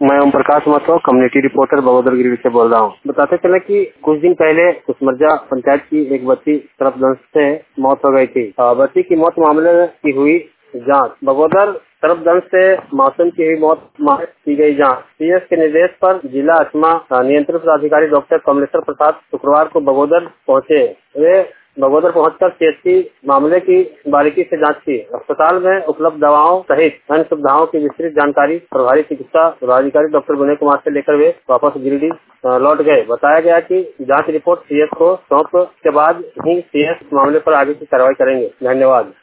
मैं Om Prakash Mahato, community reporter Bagodar गिरी से बोल रहा हूँ। बताते चले कि कुछ दिन पहले कुसमरजा पंचायत की एक बच्ची सर्पदंश से मौत हो गई थी। बच्ची की मौत मामले की हुई जांच। बगोदर सर्पदंश से मासूम की हुई मौत की गई जांच। सीएस के निर्देश पर जिला अस्थमा नियंत्रण पदाधिकारी डॉक्टर कमलेश्वर प्रसाद शुक्रवार को बगोदर पहुंचे। वे बगोदर पहुंचकर सीएचसी मामले की बारीकी से जांच की। अस्पताल में उपलब्ध दवाओं सहित अन्य सुविधाओं की विस्तृत जानकारी प्रभारी चिकित्सा पदाधिकारी डॉक्टर विनय कुमार से लेकर वे वापस गिरिडीह लौट गए। बताया गया कि जांच रिपोर्ट सीएस को सौंप के बाद ही सीएस मामले पर आगे की कार्रवाई करेंगे। धन्यवाद।